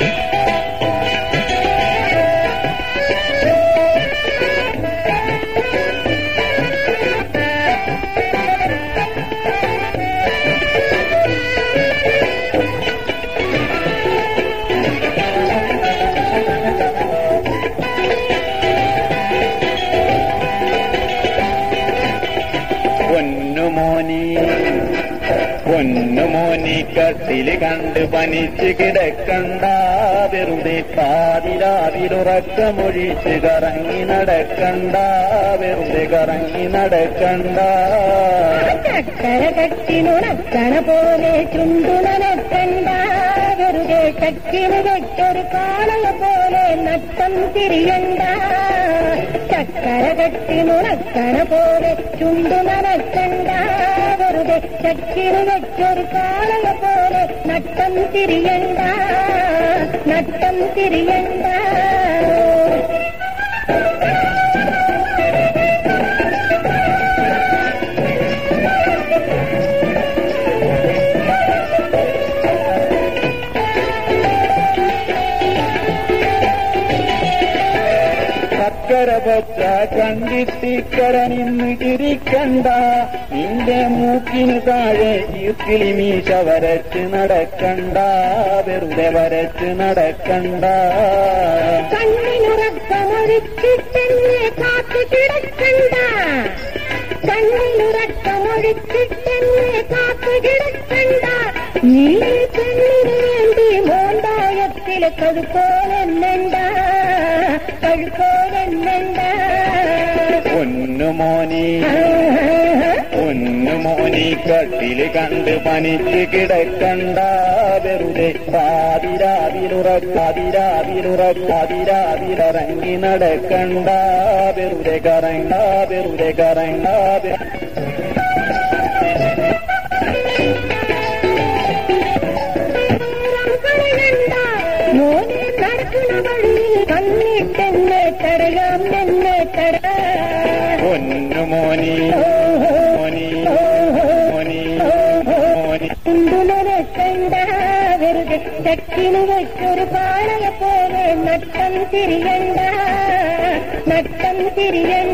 പൊന്നുമോനി കട്ടില് കണ്ട് പനിച്ച് കിടക്കണ്ട, വെറുതെ പാതിരാതിലുറക്കമൊഴിച്ച് കറങ്ങി നടക്കണ്ട, വെറുതെ കറങ്ങി നടക്കണ്ട. ചക്കര കട്ടിനുണക്കണ പോലെ ചുണ്ടു നനക്കണ്ട, വെറുതെ ചക്കിന് വെച്ചൊരു കാളയ പോലെ നട്ടം തിരിയണ്ട. ചക്കര കട്ടിനുണക്കണ പോലെ ചുണ്ടു നനക്കണ്ട, വെറുതെ ചക്കിന് വെച്ചൊരു കാളയ പോലെ നട്ടം തിരിയണ്ട, നട്ടം തിരിയണ്ട. ചക്കര പച്ച കണ്ടിട്ടിക്കര നിന്ന് ചിരിക്കണ്ട, നിന്റെ മൂക്കിന് താഴെ ഈർക്കിളി മീശ വരച്ച് നടക്കണ്ട, വെറുതെ വരച്ച് നടക്കണ്ട. കണ്ണിനുറക്കമൊഴിച്ചിട്ടെന്നെ കാത്തു കിടക്കണ്ട, കണ്ണിനുറക്കമൊഴിച്ചിട്ടെന്നെ കാത്തു കിടക്കണ്ട. നീ കണ്ണിന് വേണ്ടി മോണ്ടായത്തിൽ കഴുക്കോലെന്നണ്ട, കഴുക്കോലെന്നണ്ട. പൊന്നുമോനി കട്ടില് കണ്ട് പനിച്ച് കിടക്കണ്ട, വെറുതെ പാതിരാതിലുറങ്ങി നടക്കണ്ട, വെറുതെ കറങ്ങ, വെറുതെ കറങ്ങ. മോനെ നടക്കുന്ന വഴിയിൽ കണ്ണിട്ടെന്നെ തടയാം, എന്നെ തട. പൊന്നുമോനി കണ്ട, വെറുതെ ചക്കിന് വെച്ചൊരു പാളയ പോലെ നട്ടം തിരിയണ്ട, നട്ടം തിരിയണ്ട.